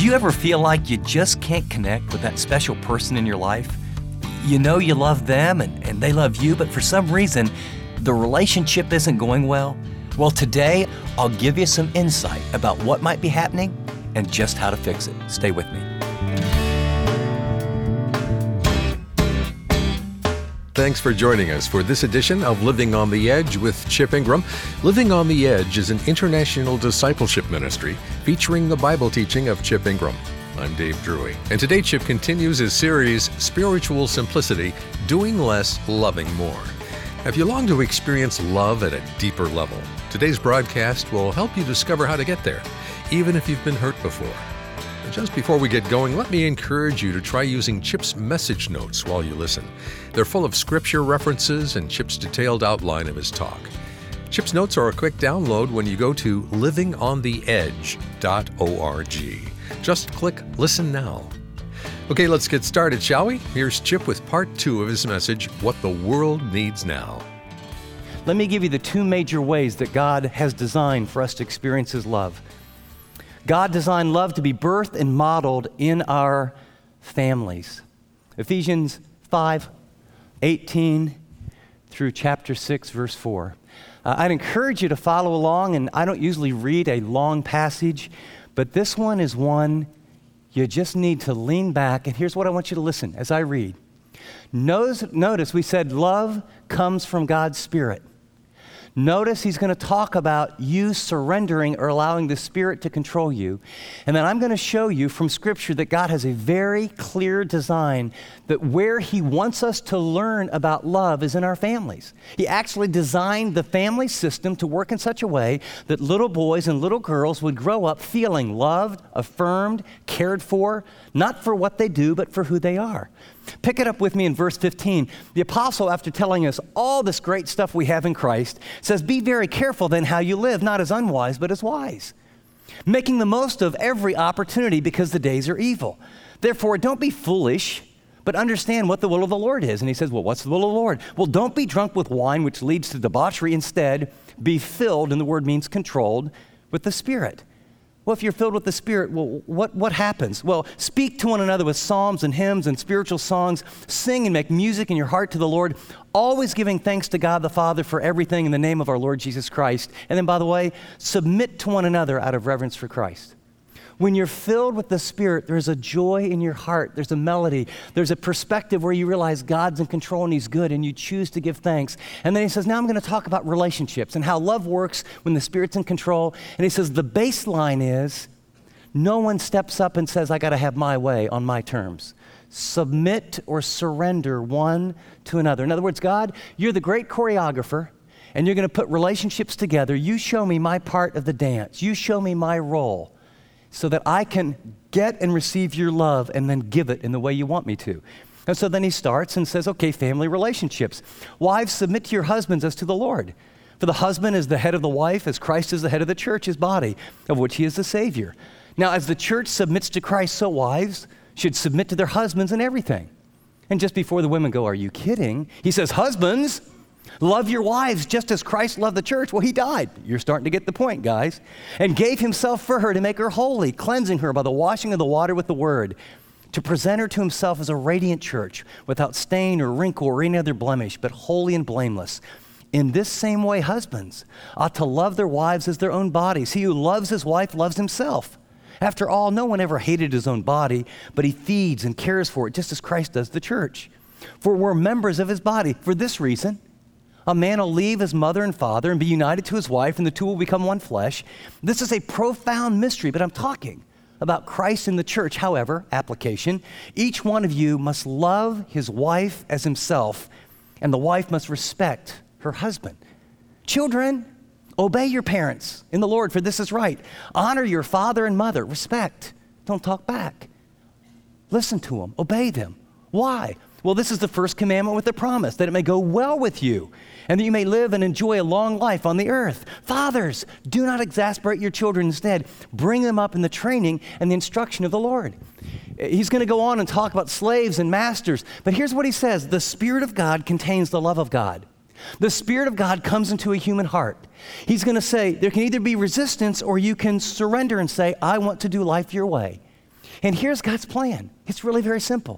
Do you ever feel like you just can't connect with that special person in your life? You know you love them and they love you, but for some reason, the relationship isn't going well? Well, today, I'll give you some insight about what might be happening and just how to fix it. Stay with me. Thanks for joining us for this edition of Living on the Edge with Chip Ingram. Living on the Edge is an international discipleship ministry featuring the Bible teaching of Chip Ingram. I'm Dave Drury, and today Chip continues his series, Spiritual Simplicity, Doing Less, Loving More. If you long to experience love at a deeper level, today's broadcast will help you discover how to get there, even if you've been hurt before. Just before we get going, let me encourage you to try using Chip's message notes while you listen. They're full of scripture references and Chip's detailed outline of his talk. Chip's notes are a quick download when you go to livingontheedge.org. Just click Listen Now. Okay, let's get started, shall we? Here's Chip with part 2 of his message, What the World Needs Now. Let me give you the two major ways that God has designed for us to experience His love. God designed love to be birthed and modeled in our families. Ephesians 5:18 through chapter 6, verse 4. I'd encourage you to follow along, and I don't usually read a long passage, but this one is one you just need to lean back, and here's what I want you to listen as I read. Notice we said love comes from God's Spirit. Notice he's going to talk about you surrendering or allowing the Spirit to control you. And then I'm going to show you from Scripture that God has a very clear design that where he wants us to learn about love is in our families. He actually designed the family system to work in such a way that little boys and little girls would grow up feeling loved, affirmed, cared for, not for what they do, but for who they are. Pick it up with me in verse 15. The apostle, after telling us all this great stuff we have in Christ, says, be very careful then how you live, not as unwise, but as wise, making the most of every opportunity because the days are evil. Therefore, don't be foolish, but understand what the will of the Lord is. And he says, well, what's the will of the Lord? Well, don't be drunk with wine, which leads to debauchery. Instead, be filled, and the word means controlled, with the Spirit. Well, if you're filled with the Spirit, well, what happens? Well, speak to one another with psalms and hymns and spiritual songs. Sing and make music in your heart to the Lord, always giving thanks to God the Father for everything in the name of our Lord Jesus Christ. And then, by the way, submit to one another out of reverence for Christ. When you're filled with the Spirit, there's a joy in your heart. There's a melody. There's a perspective where you realize God's in control and he's good and you choose to give thanks. And then he says, now I'm going to talk about relationships and how love works when the Spirit's in control. And he says, the baseline is no one steps up and says, I got to have my way on my terms. Submit or surrender one to another. In other words, God, you're the great choreographer and you're going to put relationships together. You show me my part of the dance. You show me my role, so that I can get and receive your love and then give it in the way you want me to. And so then he starts and says, okay, family relationships. Wives, submit to your husbands as to the Lord. For the husband is the head of the wife, as Christ is the head of the church, his body, of which he is the Savior. Now, as the church submits to Christ, so wives should submit to their husbands in everything. And just before the women go, are you kidding? He says, husbands, love your wives just as Christ loved the church. Well, he died. You're starting to get the point, guys. And gave himself for her to make her holy, cleansing her by the washing of the water with the word, to present her to himself as a radiant church, without stain or wrinkle or any other blemish, but holy and blameless. In this same way, husbands ought to love their wives as their own bodies. He who loves his wife loves himself. After all, no one ever hated his own body, but he feeds and cares for it, just as Christ does the church. For we're members of his body. For this reason, a man will leave his mother and father and be united to his wife, and the two will become one flesh. This is a profound mystery, but I'm talking about Christ and the church. However, application, each one of you must love his wife as himself, and the wife must respect her husband. Children, obey your parents in the Lord, for this is right. Honor your father and mother. Respect. Don't talk back. Listen to them. Obey them. Why? Well, this is the first commandment with the promise, that it may go well with you, and that you may live and enjoy a long life on the earth. Fathers, do not exasperate your children. Instead, bring them up in the training and the instruction of the Lord. He's going to go on and talk about slaves and masters, but here's what he says. The Spirit of God contains the love of God. The Spirit of God comes into a human heart. He's going to say, there can either be resistance or you can surrender and say, I want to do life your way. And here's God's plan. It's really very simple.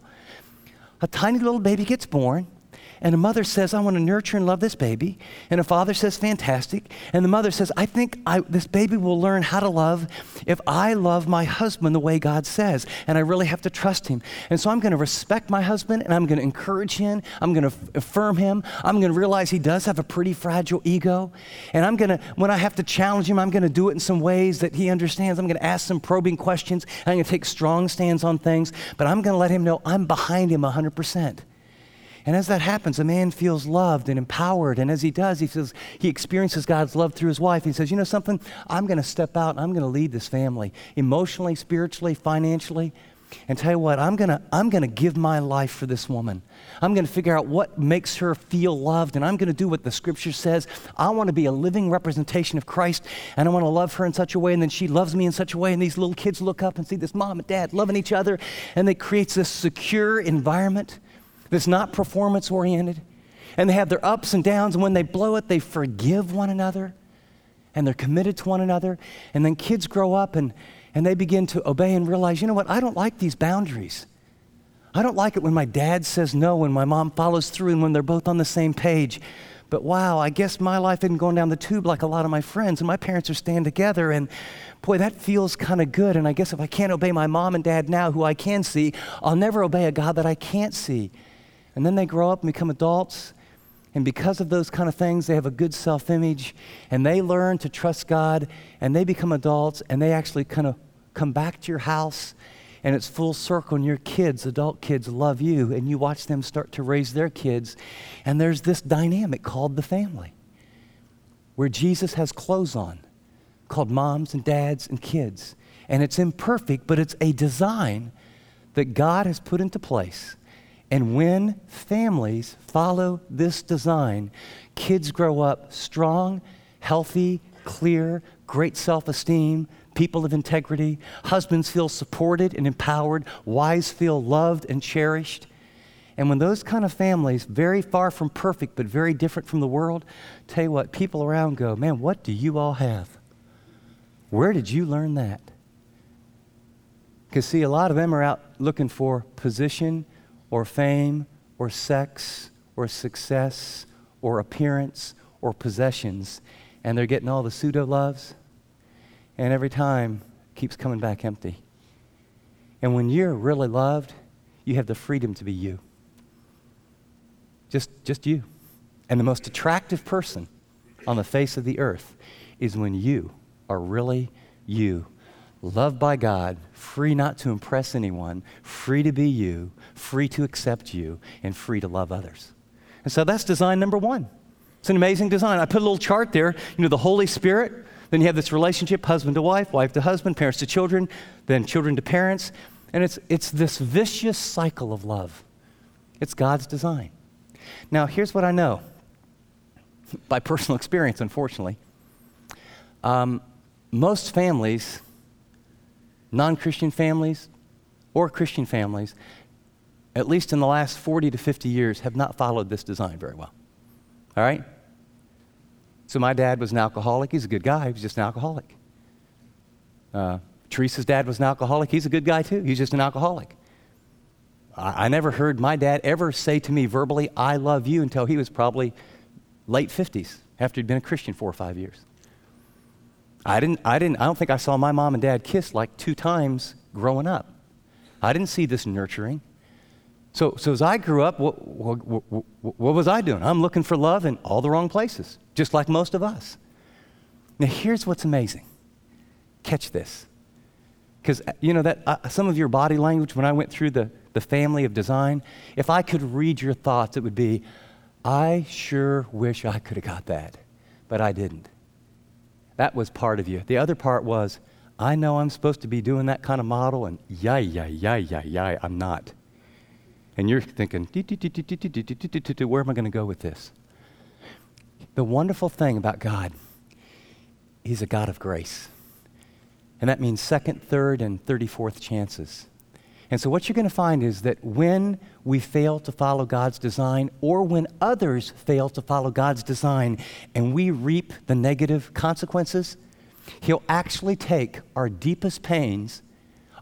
A tiny little baby gets born, and a mother says, I want to nurture and love this baby. And a father says, fantastic. And the mother says, I think this baby will learn how to love if I love my husband the way God says. And I really have to trust him. And so I'm going to respect my husband, and I'm going to encourage him. I'm going to affirm him. I'm going to realize he does have a pretty fragile ego. And I'm going to, when I have to challenge him, I'm going to do it in some ways that he understands. I'm going to ask some probing questions. And I'm going to take strong stands on things. But I'm going to let him know I'm behind him 100%. And as that happens, a man feels loved and empowered. And as he does, he experiences God's love through his wife. He says, you know something? I'm going to step out and I'm going to lead this family emotionally, spiritually, financially. And tell you what, I'm going to give my life for this woman. I'm going to figure out what makes her feel loved. And I'm going to do what the scripture says. I want to be a living representation of Christ. And I want to love her in such a way. And then she loves me in such a way. And these little kids look up and see this mom and dad loving each other. And it creates this secure environment that's not performance-oriented, and they have their ups and downs, and when they blow it, they forgive one another, and they're committed to one another, and then kids grow up, and they begin to obey and realize, you know what, I don't like these boundaries. I don't like it when my dad says no, when my mom follows through, and when they're both on the same page. But wow, I guess my life isn't going down the tube like a lot of my friends, and my parents are staying together, and boy, that feels kind of good, and I guess if I can't obey my mom and dad now, who I can see, I'll never obey a God that I can't see. And then they grow up and become adults, and because of those kind of things, they have a good self-image, and they learn to trust God, and they become adults, and they actually kind of come back to your house, and it's full circle, and your kids, adult kids, love you, and you watch them start to raise their kids, and there's this dynamic called the family, where Jesus has clothes on, called moms and dads and kids, and it's imperfect, but it's a design that God has put into place. And when families follow this design, kids grow up strong, healthy, clear, great self-esteem, people of integrity. Husbands feel supported and empowered. Wives feel loved and cherished. And when those kind of families, very far from perfect but very different from the world, tell you what, people around go, man, what do you all have? Where did you learn that? Because see, a lot of them are out looking for position or fame, or sex, or success, or appearance, or possessions. And they're getting all the pseudo-loves. And every time, it keeps coming back empty. And when you're really loved, you have the freedom to be you. Just you. And the most attractive person on the face of the earth is when you are really you. Loved by God, free not to impress anyone, free to be you, free to accept you, and free to love others. And so that's design number one. It's an amazing design. I put a little chart there, the Holy Spirit, then you have this relationship, husband to wife to husband, parents to children, then children to parents, and it's this vicious cycle of love. It's God's design. Now, here's what I know, by personal experience, unfortunately. Most families, non-Christian families or Christian families, at least in the last 40 to 50 years, have not followed this design very well. All right? So my dad was an alcoholic. He's a good guy. He was just an alcoholic. Teresa's dad was an alcoholic. He's a good guy too. He's just an alcoholic. I never heard my dad ever say to me verbally, I love you, until he was probably late 50s, after he'd been a Christian 4 or 5 years. I don't think I saw my mom and dad kiss like 2 times growing up. I didn't see this nurturing. So as I grew up, what was I doing? I'm looking for love in all the wrong places, just like most of us. Now here's what's amazing. Catch this. Because that some of your body language, when I went through the family of design, if I could read your thoughts, it would be, I sure wish I could have got that, but I didn't. That was part of you. The other part was, I know I'm supposed to be doing that kind of model, and I'm not. And you're thinking, where am I going to go with this? The wonderful thing about God, He's a God of grace. And that means second, third, and 34th chances. And so what you're going to find is that when we fail to follow God's design, or when others fail to follow God's design, and we reap the negative consequences, He'll actually take our deepest pains,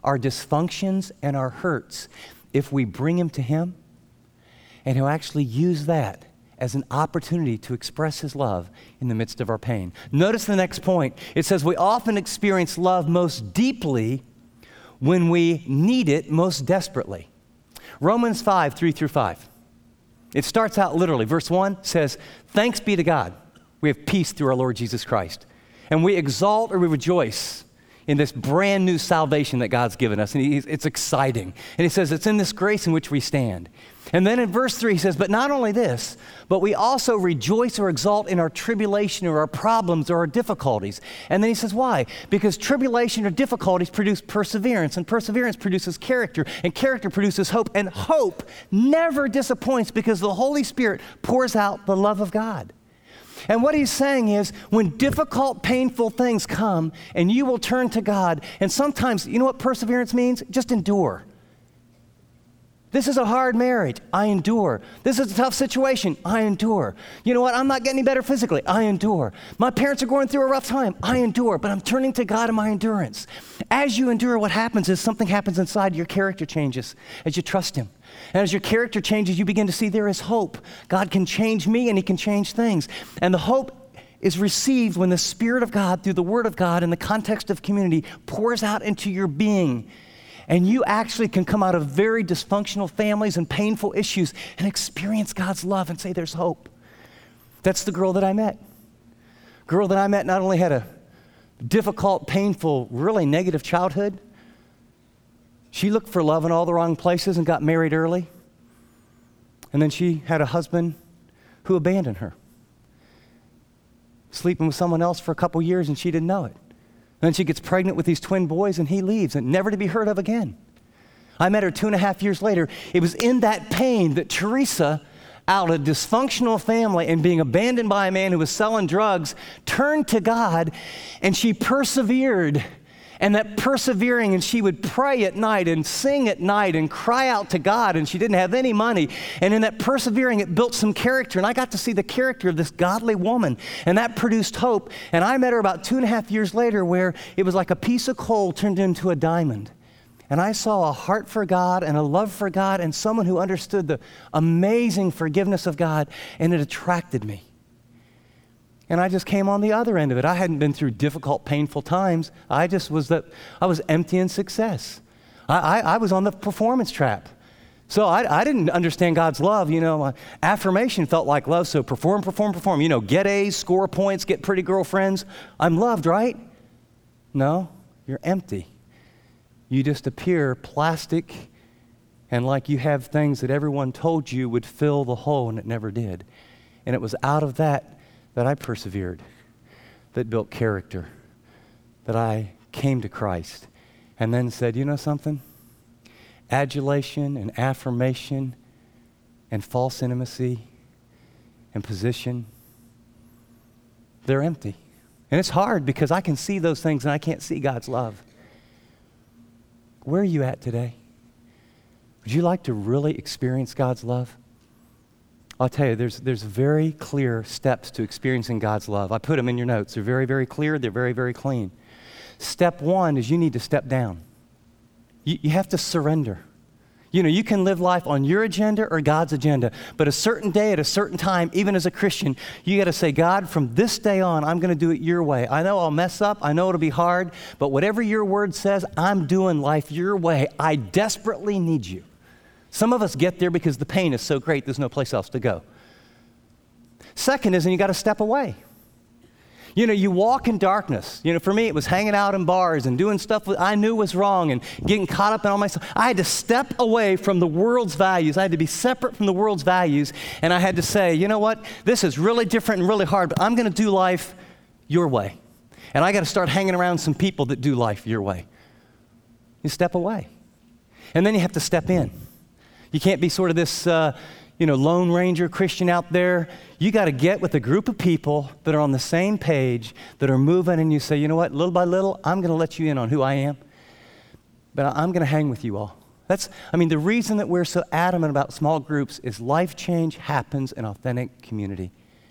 our dysfunctions and our hurts if we bring them to Him, and He'll actually use that as an opportunity to express His love in the midst of our pain. Notice the next point. It says we often experience love most deeply when we need it most desperately. Romans 5, 3-5. It starts out literally. Verse 1 says, "Thanks be to God. We have peace through our Lord Jesus Christ. And we exalt or we rejoice in this brand new salvation that God's given us." And it's exciting. And he says, it's in this grace in which we stand. And then in verse 3, he says, "But not only this, but we also rejoice or exalt in our tribulation or our problems or our difficulties." And then he says, why? Because tribulation or difficulties produce perseverance, and perseverance produces character, and character produces hope, and hope never disappoints because the Holy Spirit pours out the love of God. And what he's saying is, when difficult, painful things come, and you will turn to God, and sometimes, you know what perseverance means? Just endure. This is a hard marriage. I endure. This is a tough situation. I endure. You know what? I'm not getting any better physically. I endure. My parents are going through a rough time. I endure, but I'm turning to God in my endurance. As you endure, what happens is something happens inside. Your character changes as you trust Him. And as your character changes, you begin to see there is hope. God can change me, and He can change things. And the hope is received when the Spirit of God, through the Word of God, in the context of community, pours out into your being. And you actually can come out of very dysfunctional families and painful issues and experience God's love and say, there's hope. That's the girl that I met. Girl that I met not only had a difficult, painful, really negative childhood, she looked for love in all the wrong places and got married early. And then she had a husband who abandoned her, sleeping with someone else for a couple years, and she didn't know it. Then she gets pregnant with these twin boys, and he leaves, and never to be heard of again. I met her 2.5 years later. It was in that pain that Teresa, out of a dysfunctional family and being abandoned by a man who was selling drugs, turned to God, and she persevered. And that persevering, and she would pray at night and sing at night and cry out to God, and she didn't have any money. And in that persevering, it built some character. And I got to see the character of this godly woman, and that produced hope. And I met her about 2.5 years later, where it was like a piece of coal turned into a diamond. And I saw a heart for God and a love for God and someone who understood the amazing forgiveness of God, and it attracted me. And I just came on the other end of it. I hadn't been through difficult, painful times. I was empty in success. I was on the performance trap. So I didn't understand God's love. You know, affirmation felt like love. So perform. You know, get A's, score points, get pretty girlfriends. I'm loved, right? No, you're empty. You just appear plastic and like you have things that everyone told you would fill the hole, and it never did. And it was out of that I persevered, that built character, that I came to Christ, and then said, you know something? Adulation and affirmation and false intimacy and position, they're empty. And it's hard because I can see those things and I can't see God's love. Where are you at today? Would you like to really experience God's love? I'll tell you, there's very clear steps to experiencing God's love. I put them in your notes. They're very, very clear. They're very, very clean. Step one is you need to step down. You have to surrender. You know, you can live life on your agenda or God's agenda, but a certain day at a certain time, even as a Christian, you got to say, God, from this day on, I'm going to do it your way. I know I'll mess up. I know it'll be hard, but whatever your word says, I'm doing life your way. I desperately need you. Some of us get there because the pain is so great, there's no place else to go. Second is, and you got to step away. You know, you walk in darkness. You know, for me, it was hanging out in bars and doing stuff that I knew was wrong and getting caught up in all my stuff. I had to step away from the world's values. I had to be separate from the world's values, and I had to say, you know what? This is really different and really hard, but I'm going to do life your way. And I got to start hanging around some people that do life your way. You step away. And then you have to step in. You can't be sort of this, Lone Ranger Christian out there. You got to get with a group of people that are on the same page, that are moving, and you say, you know what, little by little, I'm going to let you in on who I am, but I'm going to hang with you all. The reason that we're so adamant about small groups is life change happens in authentic community.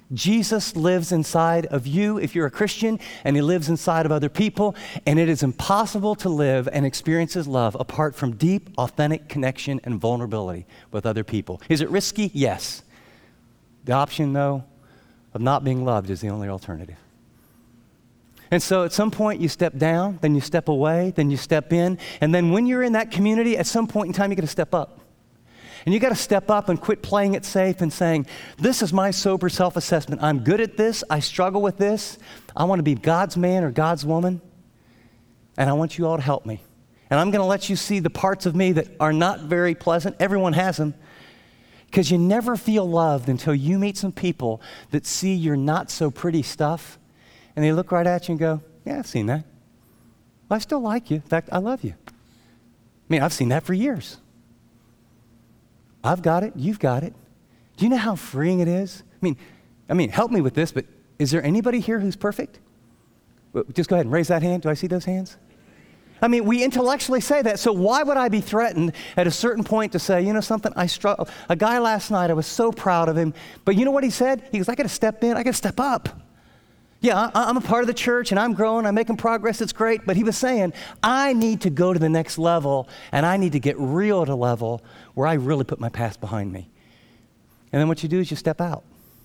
Jesus lives inside of you if you're a Christian, and he lives inside of other people, and it is impossible to live and experience his love apart from deep, authentic connection and vulnerability with other people. Is it risky? Yes. The option, though, of not being loved is the only alternative. And so at some point you step down, then you step away, then you step in, and then when you're in that community, at some point in time you got to step up. And you got to step up and quit playing it safe and saying, this is my sober self-assessment. I'm good at this. I struggle with this. I want to be God's man or God's woman, and I want you all to help me. And I'm going to let you see the parts of me that are not very pleasant. Everyone has them. Because you never feel loved until you meet some people that see your not so pretty stuff, and they look right at you and go, yeah, I've seen that. Well, I still like you. In fact, I love you. I mean, I've seen that for years. I've got it. You've got it. Do you know how freeing it is? I mean, help me with this, but is there anybody here who's perfect? Well, just go ahead and raise that hand. Do I see those hands? I mean, we intellectually say that, so why would I be threatened at a certain point to say, you know something, I struggle. A guy last night, I was so proud of him, but you know what he said? He goes, I got to step in, I got to step up. Yeah, I'm a part of the church, and I'm growing, I'm making progress, it's great, but he was saying, I need to go to the next level, and I need to get real at a level where I really put my past behind me. And then what you do is you step out.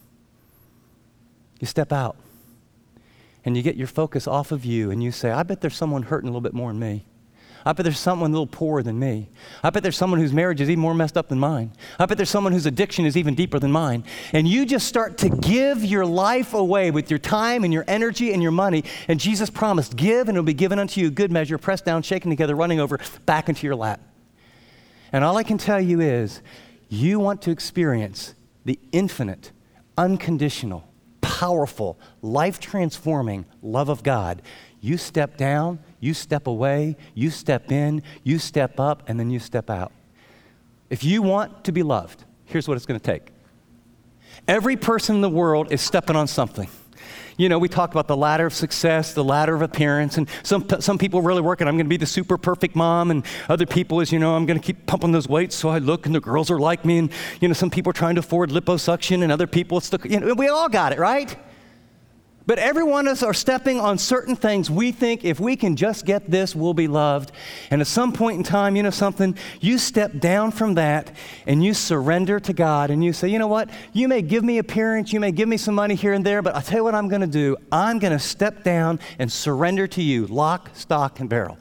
You step out. And you get your focus off of you, and you say, I bet there's someone hurting a little bit more than me. I bet there's someone a little poorer than me. I bet there's someone whose marriage is even more messed up than mine. I bet there's someone whose addiction is even deeper than mine. And you just start to give your life away with your time and your energy and your money. And Jesus promised, give and it'll be given unto you, good measure, pressed down, shaken together, running over, back into your lap. And all I can tell you is, you want to experience the infinite, unconditional, powerful, life-transforming love of God. You step down, you step away, you step in, you step up, and then you step out. If you want to be loved, here's what it's going to take. Every person in the world is stepping on something. You know, we talk about the ladder of success, the ladder of appearance, and some people are really working. I'm going to be the super perfect mom, and other people is, you know, I'm going to keep pumping those weights so I look and the girls are like me, and, you know, some people are trying to afford liposuction, and other people, it's the, you know, we all got it, right? But every one of us are stepping on certain things. We think if we can just get this, we'll be loved. And at some point in time, you know something, you step down from that and you surrender to God and you say, you know what, you may give me appearance, you may give me some money here and there, but I'll tell you what I'm going to do. I'm going to step down and surrender to you, lock, stock, and barrel.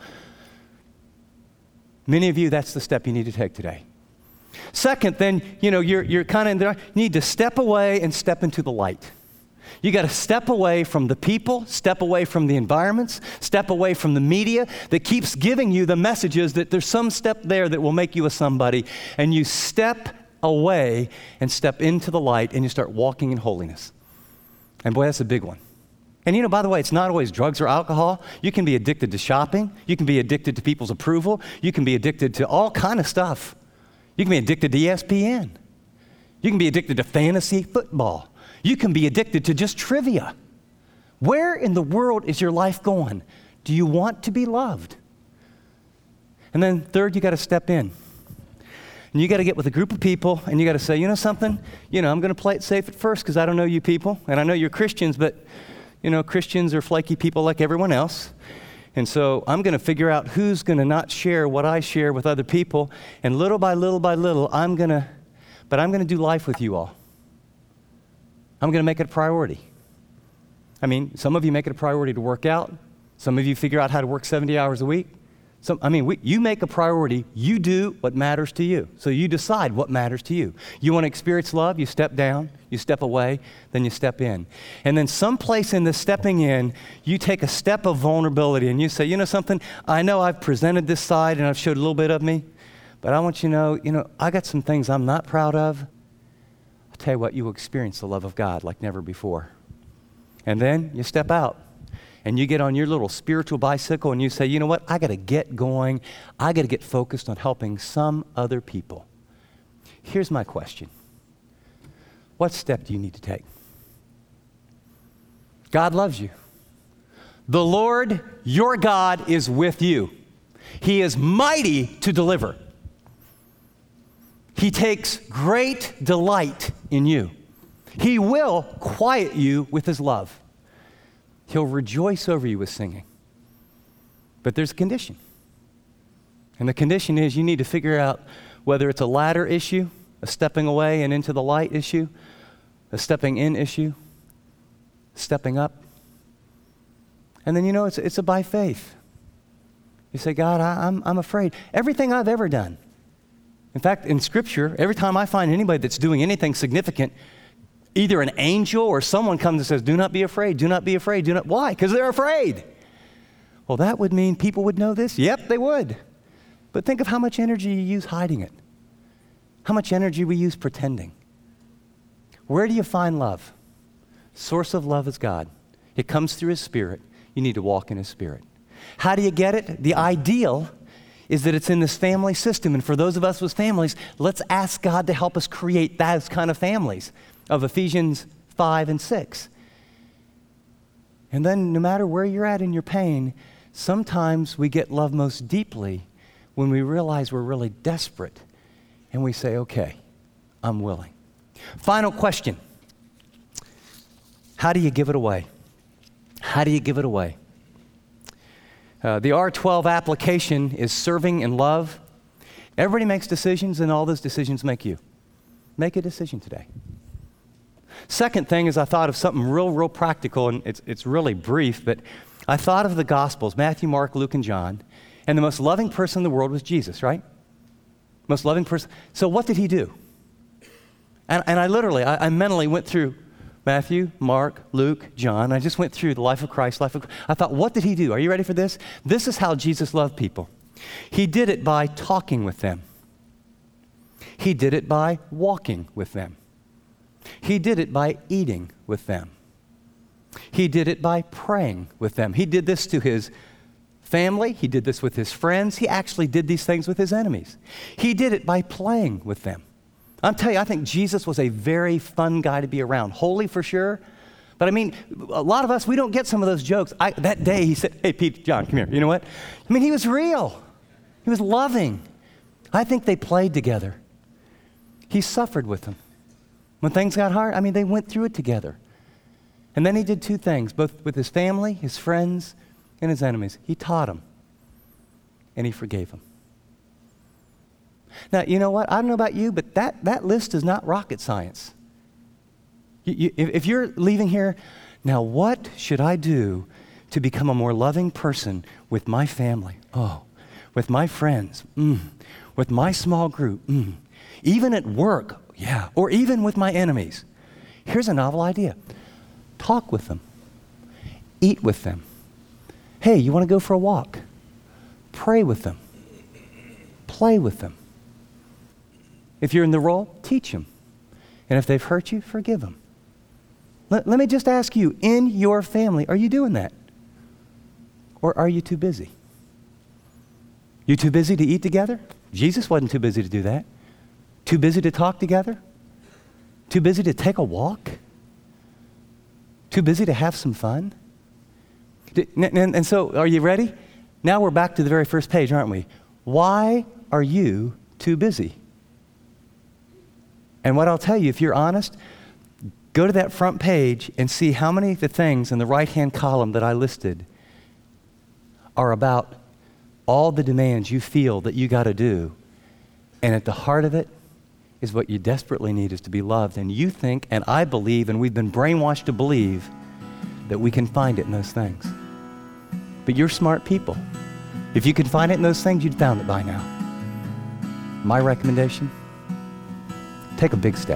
Many of you, that's the step you need to take today. Second, then, you know, you're kind of in there. You need to step away and step into the light. You got to step away from the people, step away from the environments, step away from the media that keeps giving you the messages that there's some step there that will make you a somebody, and you step away and step into the light and you start walking in holiness. And boy, that's a big one. And you know, by the way, it's not always drugs or alcohol. You can be addicted to shopping. You can be addicted to people's approval. You can be addicted to all kind of stuff. You can be addicted to ESPN. You can be addicted to fantasy football. You can be addicted to just trivia. Where in the world is your life going? Do you want to be loved? And then third, you got to step in. And you got to get with a group of people and you got to say, you know something? You know, I'm going to play it safe at first because I don't know you people. And I know you're Christians, but, you know, Christians are flaky people like everyone else. And so I'm going to figure out who's going to not share what I share with other people. And little by little, I'm going to do life with you all. I'm going to make it a priority. I mean, some of you make it a priority to work out. Some of you figure out how to work 70 hours a week. You make a priority. You do what matters to you. So you decide what matters to you. You want to experience love, you step down, you step away, then you step in. And then someplace in this stepping in, you take a step of vulnerability and you say, you know something, I know I've presented this side and I've showed a little bit of me, but I want you to know, I got some things I'm not proud of. I'll tell you what, you will experience the love of God like never before. And then you step out and you get on your little spiritual bicycle and you say, you know what, I got to get going. I got to get focused on helping some other people. Here's my question. What step do you need to take? God loves you. The Lord, your God, is with you. He is mighty to deliver. He takes great delight in you. He will quiet you with his love. He'll rejoice over you with singing. But there's a condition. And the condition is you need to figure out whether it's a ladder issue, a stepping away and into the light issue, a stepping in issue, stepping up. And then it's a by faith. You say, God, I'm afraid. Everything I've ever done. In fact, in Scripture, every time I find anybody that's doing anything significant, either an angel or someone comes and says, do not be afraid, do not be afraid, do not. Why? Because they're afraid. Well, that would mean people would know this? Yep, they would. But think of how much energy you use hiding it. How much energy we use pretending. Where do you find love? Source of love is God. It comes through his Spirit. You need to walk in his Spirit. How do you get it? The ideal is that it's in this family system. And for those of us with families, let's ask God to help us create those kind of families of Ephesians 5 and 6. And then no matter where you're at in your pain, sometimes we get love most deeply when we realize we're really desperate and we say, okay, I'm willing. Final question. How do you give it away? How do you give it away? The R12 application is serving and love. Everybody makes decisions, and all those decisions make you. Make a decision today. Second thing is I thought of something real practical, and it's really brief, but I thought of the Gospels, Matthew, Mark, Luke, and John, and the most loving person in the world was Jesus, right? Most loving person. So what did he do? And I mentally went through Matthew, Mark, Luke, John. I just went through the life of Christ, I thought, what did he do? Are you ready for this? This is how Jesus loved people. He did it by talking with them. He did it by walking with them. He did it by eating with them. He did it by praying with them. He did this to his family. He did this with his friends. He actually did these things with his enemies. He did it by playing with them. I'll tell you, I think Jesus was a very fun guy to be around. Holy for sure. But I mean, a lot of us, we don't get some of those jokes. That day he said, hey, Pete, John, come here. You know what? I mean, he was real. He was loving. I think they played together. He suffered with them. When things got hard, I mean, they went through it together. And then he did two things, both with his family, his friends, and his enemies. He taught them, and he forgave them. Now, you know what? I don't know about you, but that list is not rocket science. If you're leaving here, now what should I do to become a more loving person with my family? Oh, with my friends, with my small group, even at work, yeah, or even with my enemies. Here's a novel idea. Talk with them. Eat with them. Hey, you want to go for a walk? Pray with them. Play with them. If you're in the role, teach them. And if they've hurt you, forgive them. Let me just ask you, in your family, are you doing that? Or are you too busy? You too busy to eat together? Jesus wasn't too busy to do that. Too busy to talk together? Too busy to take a walk? Too busy to have some fun? And so, are you ready? Now we're back to the very first page, aren't we? Why are you too busy? And what I'll tell you, if you're honest, go to that front page and see how many of the things in the right-hand column that I listed are about all the demands you feel that you got to do. And at the heart of it is what you desperately need is to be loved. And you think, and I believe, and we've been brainwashed to believe, that we can find it in those things. But you're smart people. If you could find it in those things, you'd found it by now. My recommendation, take a big step.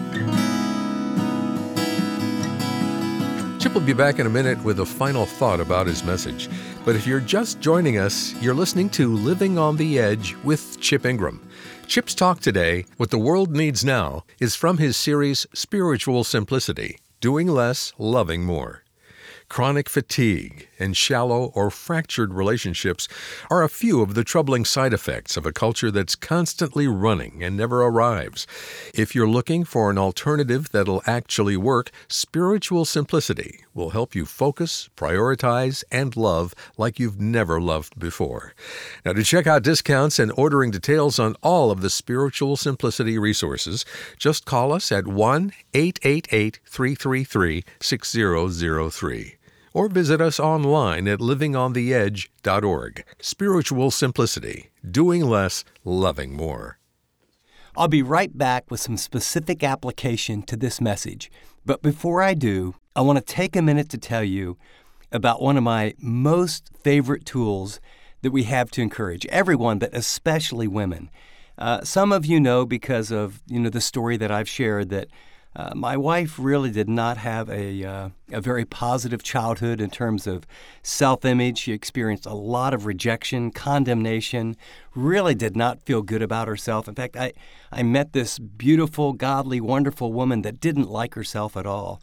Chip will be back in a minute with a final thought about his message. But if you're just joining us, you're listening to Living on the Edge with Chip Ingram. Chip's talk today, What the World Needs Now, is from his series Spiritual Simplicity, Doing Less, Loving More. Chronic fatigue and shallow or fractured relationships are a few of the troubling side effects of a culture that's constantly running and never arrives. If you're looking for an alternative that'll actually work, Spiritual Simplicity will help you focus, prioritize, and love like you've never loved before. Now, to check out discounts and ordering details on all of the Spiritual Simplicity resources, just call us at 1-888-333-6003 or visit us online at livingontheedge.org. Spiritual Simplicity, doing less, loving more. I'll be right back with some specific application to this message. But before I do, I want to take a minute to tell you about one of my most favorite tools that we have to encourage everyone, but especially women. Some of you know because of the story that I've shared that my wife really did not have a very positive childhood in terms of self-image. She experienced a lot of rejection, condemnation, really did not feel good about herself. In fact, I met this beautiful, godly, wonderful woman that didn't like herself at all.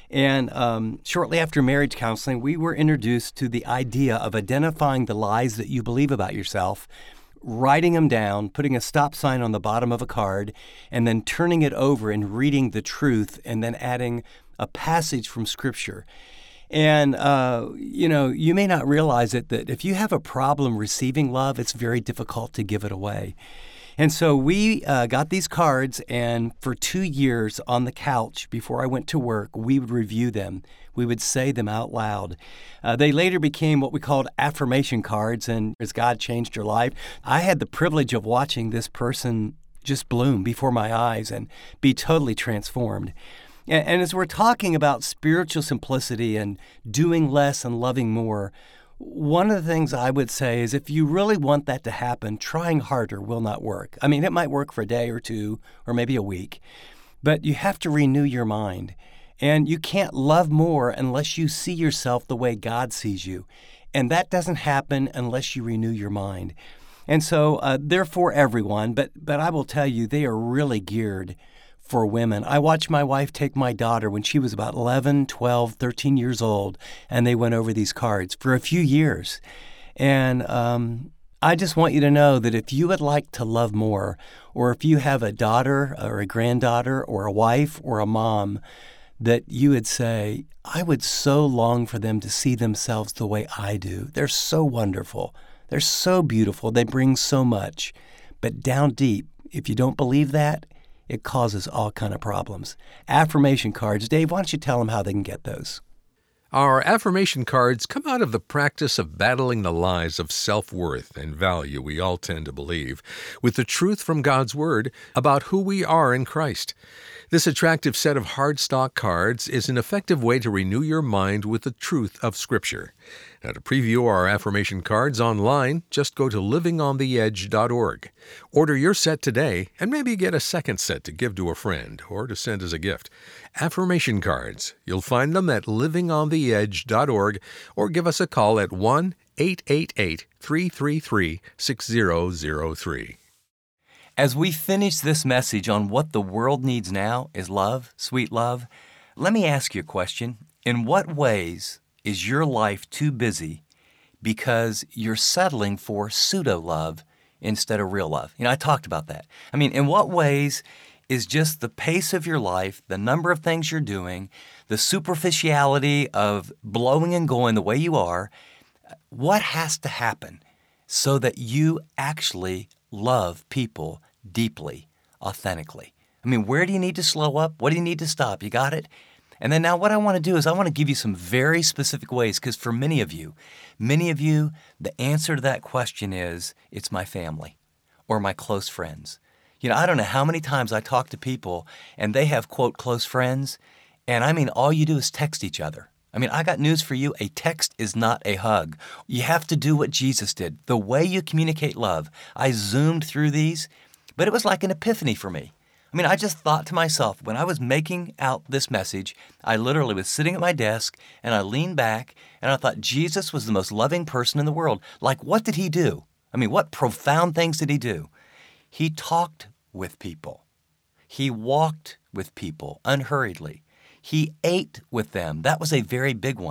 And shortly after marriage counseling, we were introduced to the idea of identifying the lies that you believe about yourself, writing them down, putting a stop sign on the bottom of a card, and then turning it over and reading the truth, and then adding a passage from Scripture. And, you may not realize it, that if you have a problem receiving love, it's very difficult to give it away. And so we got these cards, and for 2 years on the couch before I went to work, we would review them. We would say them out loud. They later became what we called affirmation cards, and as God changed her life, I had the privilege of watching this person just bloom before my eyes and be totally transformed. And as we're talking about spiritual simplicity and doing less and loving more, one of the things I would say is if you really want that to happen, trying harder will not work. I mean, it might work for a day or two or maybe a week, but you have to renew your mind. And you can't love more unless you see yourself the way God sees you. And that doesn't happen unless you renew your mind. And so they're for everyone, but I will tell you, they are really geared for women. I watched my wife take my daughter when she was about 11, 12, 13 years old, and they went over these cards for a few years. And I just want you to know that if you would like to love more, or if you have a daughter or a granddaughter or a wife or a mom, that you would say, I would so long for them to see themselves the way I do. They're so wonderful. They're so beautiful. They bring so much. But down deep, if you don't believe that, it causes all kind of problems. Affirmation cards. Dave, why don't you tell them how they can get those? Our affirmation cards come out of the practice of battling the lies of self-worth and value we all tend to believe with the truth from God's Word about who we are in Christ. This attractive set of hardstock cards is an effective way to renew your mind with the truth of Scripture. Now, to preview our affirmation cards online, just go to livingontheedge.org. Order your set today and maybe get a second set to give to a friend or to send as a gift. Affirmation cards. You'll find them at livingontheedge.org or give us a call at 1-888-333-6003. As we finish this message on what the world needs now is love, sweet love, let me ask you a question. In what ways is your life too busy because you're settling for pseudo-love instead of real love? I talked about that. I mean, in what ways is just the pace of your life, the number of things you're doing, the superficiality of blowing and going the way you are, what has to happen so that you actually love people deeply, authentically? I mean, where do you need to slow up? What do you need to stop? You got it? And then now what I want to do is I want to give you some very specific ways, because for many of you, the answer to that question is, it's my family or my close friends. I don't know how many times I talk to people and they have, quote, close friends, and I mean, all you do is text each other. I mean, I got news for you. A text is not a hug. You have to do what Jesus did. The way you communicate love. I zoomed through these, but it was like an epiphany for me. I mean, I just thought to myself, when I was making out this message, I literally was sitting at my desk and I leaned back and I thought Jesus was the most loving person in the world. Like, what did he do? I mean, what profound things did he do? He talked with people. He walked with people unhurriedly. He ate with them. That was a very big one.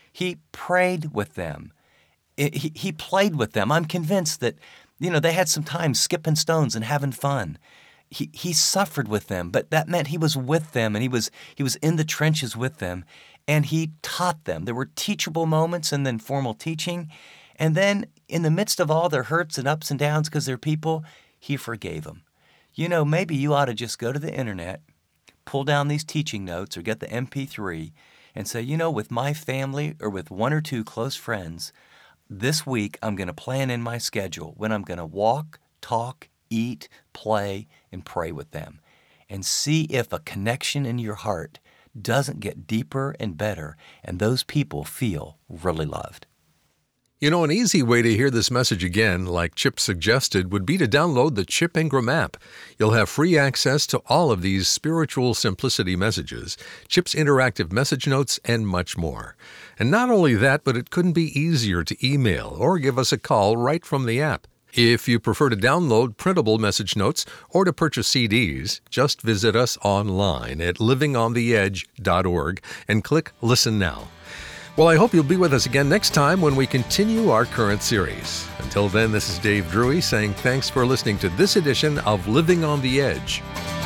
He prayed with them. He played with them. I'm convinced that, they had some time skipping stones and having fun. He suffered with them, but that meant he was with them, and he was in the trenches with them, and he taught them. There were teachable moments and then formal teaching, and then in the midst of all their hurts and ups and downs because they're people, he forgave them. Maybe you ought to just go to the internet, pull down these teaching notes or get the MP3 and say, with my family or with one or two close friends, this week I'm going to plan in my schedule when I'm going to walk, talk, eat, play, and pray with them. And see if a connection in your heart doesn't get deeper and better, and those people feel really loved. An easy way to hear this message again, like Chip suggested, would be to download the Chip Ingram app. You'll have free access to all of these spiritual simplicity messages, Chip's interactive message notes, and much more. And not only that, but it couldn't be easier to email or give us a call right from the app. If you prefer to download printable message notes or to purchase CDs, just visit us online at livingontheedge.org and click Listen Now. Well, I hope you'll be with us again next time when we continue our current series. Until then, this is Dave Drury saying thanks for listening to this edition of Living on the Edge.